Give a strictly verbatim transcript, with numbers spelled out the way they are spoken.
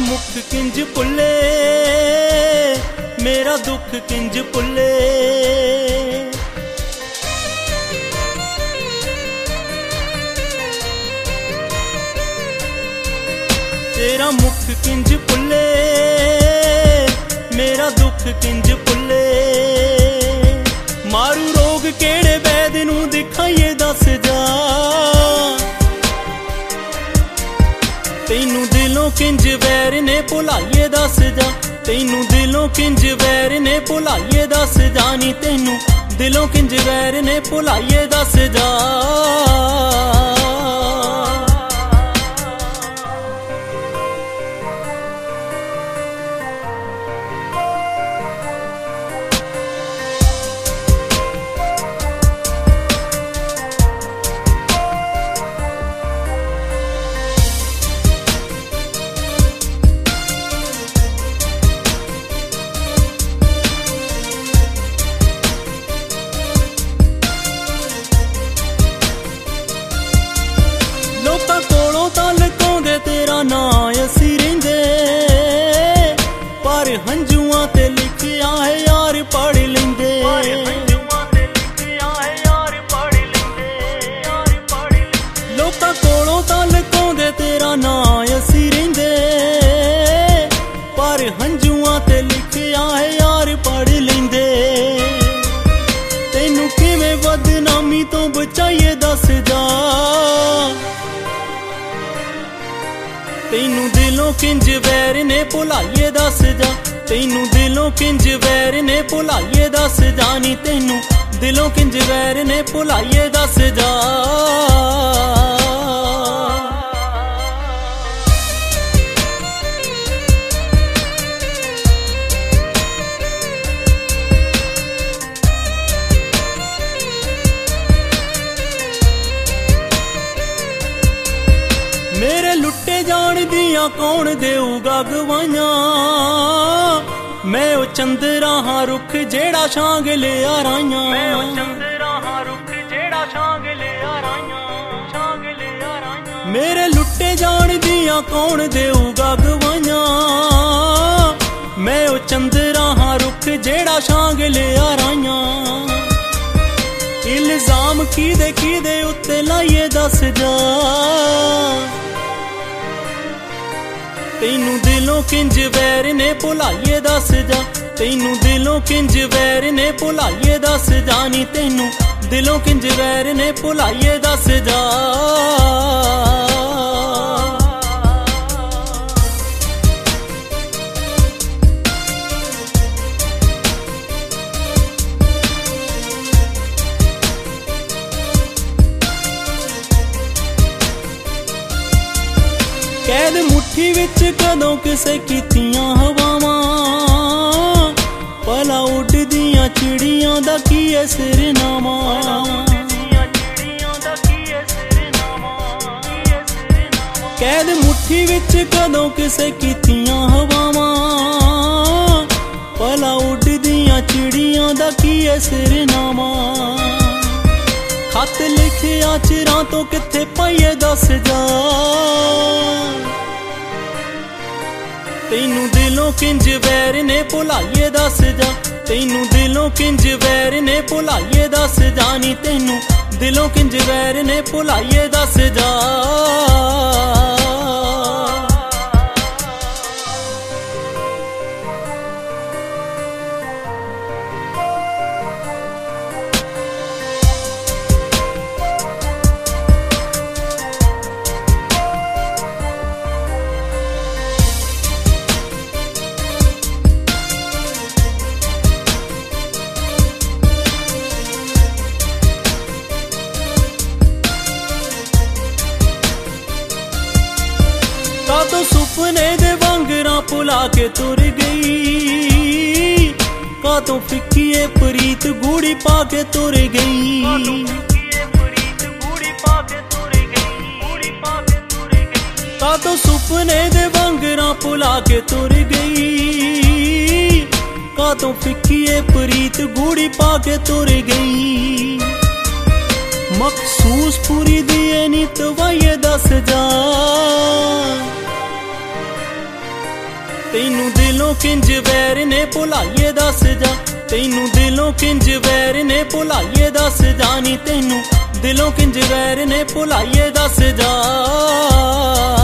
मुख किंज भुले मेरा दुख किंज भुले। तेरा मुख किंज भुले मेरा दुख किंज भुले। मारू रोग केड़े वैद नूं दिखाइए दस जा, तैनू दिलों किंज वैर ने भुलाइए दस जा। तैनू दिलों किंज वैर ने भुलाइए दस जा, नी तैनू दिलों किंज वैर ने भुलाइए दस जा। लोकां कोलों तां लुकाउंदे तेरा नां असीं रहिंदे, पर हंझुआं ते लिखिया है यार पढ़ लैंदे। लोकां कोलों तां लुकाउंदे तेरा नां असीं रहिंदे, पर हंझुआं ते लिखिया है यार पढ़ लैंदे। तैनू किवें बदनामी तो बचाइए दस जा, तैनू दिलों किंज वैर ने भुलाइए दस जा। तैनू दिलों किंज वैर ने भुलाइए दस जा, नी तैनू दिलों किंज वैर ने भुलाइए दस जा। मेरे लुट्टे जान दियां कौन देऊगा गवाइयां, मैं ओ चंदरा हां रुख जेड़ा छांग लिया राइयां। मेरे लुट्टे जान दियां कौन देऊगा गवाइयां, मैं ओ चंदरा हां रुख जेड़ा छांग लिया राइयां। इल्जाम कीदे कीदे उत्ते लाइए दस जा, तैनू दिलों किंज वैर ने भुलाइए दस जा। तैनू दिलों किंज वैर ने भुलाइए दस जा, नी तैनू दिलों किंज वैर ने भुलाइए दस जा। कैद मुट्ठी विच कदों किसे कीतियां हवावां, भला उड़दियां चिड़ियां दा की है सिरनामा। कैद मुट्ठी विच कदों किसे कीतियां हवावां, भला उड़दियां चिड़ियां दा की है सिरनामा। खत लिखिया चिरां तो किथे पाइए दस जा, तैनू दिलों किंज वैर ने भुलाइए दस जा। तैनू दिलों किंज वैर ने भुलाइए दस जा, नी तैनू दिलों किंज वैर ने भुलाइए दस जा। तो सुपने दे वांगरा भुला के तुर गई, का तो फिक्कीए प्रीत गूड़ी पाके तुर गई। का तो सुपने दे वांगरा भुला के तुर गई, का तो फिक्कीए प्रीत गूड़ी पाके तुर गई। मखसूस पूरी दिए नी तवाइए दस जा, किंज वैर ने भुलाइए दस जा, तैनू दिलों किंज वैर ने भुलाइए दस जा नी, तैनू दिलों किंज वैर ने भुलाइए दस जा।